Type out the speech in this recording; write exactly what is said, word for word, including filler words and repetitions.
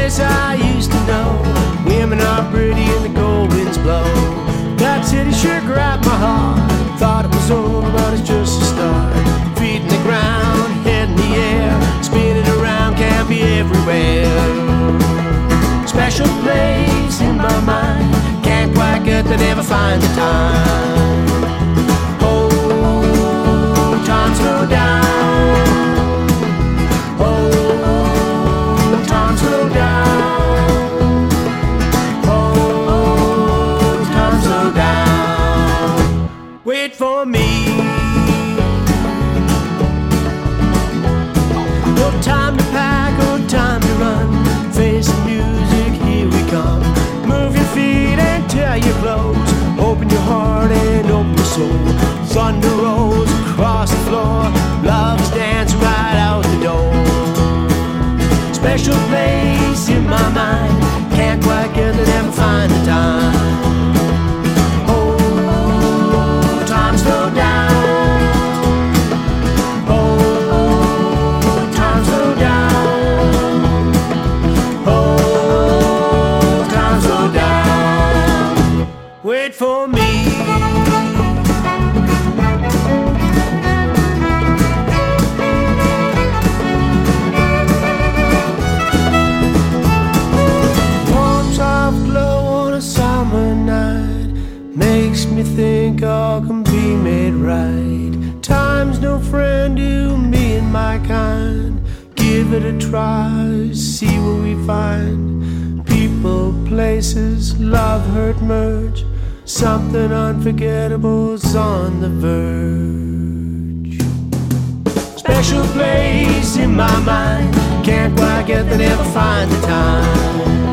place I used to know. Women are pretty and the cold winds blow. That city sure grabbed my heart. Thought it was over, but it's just a start. Feet in the ground, head in the air, spinning around, can't be everywhere. Special place in my mind, can't quite get there, never find the time. Oh, time slow down. Oh, time slow down. Oh, time slow down. Wait for me. No time to pack, no time to run. Face the music, here we come. Move your feet and tear your clothes. Open your heart and open your soul. Thunder rolls across the floor. Love's dance right out the door. Special place in my mind, can't quite get there, never find the time. Oh, time slow down. Oh, time slow down. Oh, time slow down. Wait for me. Makes me think all can be made right. Time's no friend to me and my kind. Give it a try, see what we find. People, places, love, hurt, merge. Something unforgettable's on the verge. Special place in my mind, can't quite get there, never find the time.